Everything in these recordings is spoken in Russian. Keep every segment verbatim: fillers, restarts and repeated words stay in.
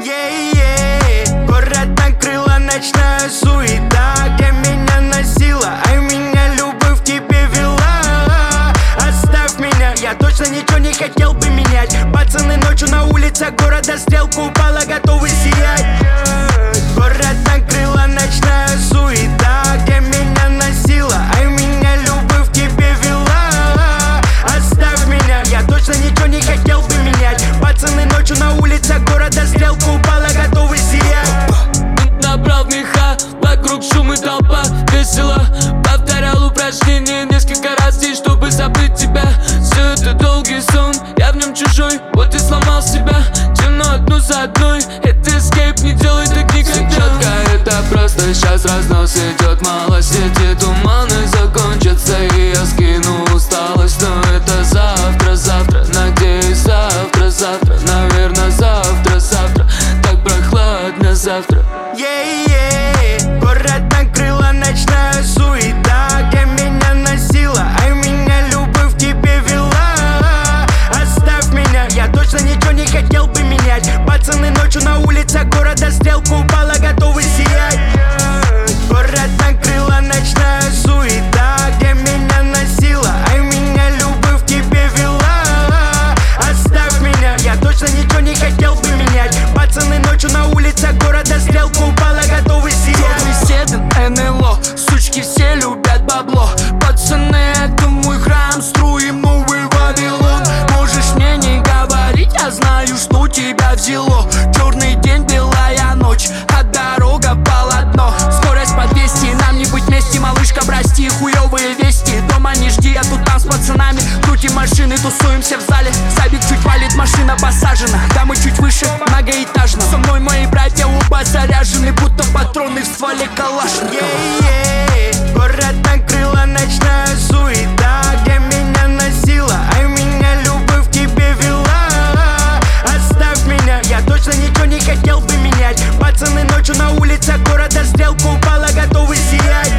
Yeah-yeah. Город накрыла ночная суета, где меня носила, а меня любовь к тебе вела. Оставь меня, я точно ничего не хотел бы менять. Пацаны ночью на улицах города, стрелка упала, готовы сиять. Город накрыла ночная суета, где меня носила, а меня любовь к тебе вела. Оставь меня, я точно ничего не хотел бы менять. Пацаны ночью на улицах города, стрелка упала, готовы сиять. Набрал меха, вокруг шум и толпа, весело. Повторял упражнения несколько раз здесь, чтобы забыть тебя. Все это долгий сон, я в нем чужой, вот и сломал себя. Темно одну за одной, это эскейп, не делай так никогда. Четко, это просто сейчас разнос идет, мало сети, туманы закончатся, и я скину усталость. Но это завтра, завтра, надеюсь, завтра, завтра, наверное, завтра, завтра. Так прохладно завтра. Yeah-yeah. Город накрыла ночная суета, где меня носила, а меня любовь к тебе вела. Оставь меня, я точно ничего не хотел бы менять. Пацаны ночью на улицах города, стрелка упала, готовы сиять. Город накрыла ночная суета, где меня носила, а меня любовь к тебе вела. Оставь меня, я точно ничего не хотел бы менять. Пацаны ночью на улицах города, стрелка упала, готовы сиять. Седен, эн эл о, сучки все любят бабло. Пацаны, это мой храм, строим новый Вавилон. Можешь мне не говорить, я знаю, что тебя взяло. Черный день, белая ночь, а дорога полотно. Скорость по двести, нам не быть вместе, малышка, прости, хуёвые вести. Дома не жди, я тут там с пацанами, крутим машины, тусуемся в зале. Сабик чуть валит, машина посажена, да мы чуть выше, многоэтажно. Со мной мои братья оба заряжены, будто патроны в стволе калашникова. Yeah-yeah. Город накрыла ночная суета, где меня носила, а меня любовь к тебе вела. Оставь меня, я точно ничего не хотел бы менять. Пацаны ночью на улицах города, стрелка упала, готовы сиять.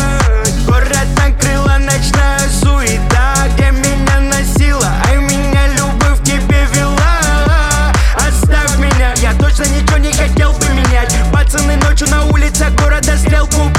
Город накрыла ночная суета, где меня носила, а меня любовь к тебе вела. Оставь меня, я точно ничего не хотел бы менять. Пацаны ночью на улицах города, стрелка упала.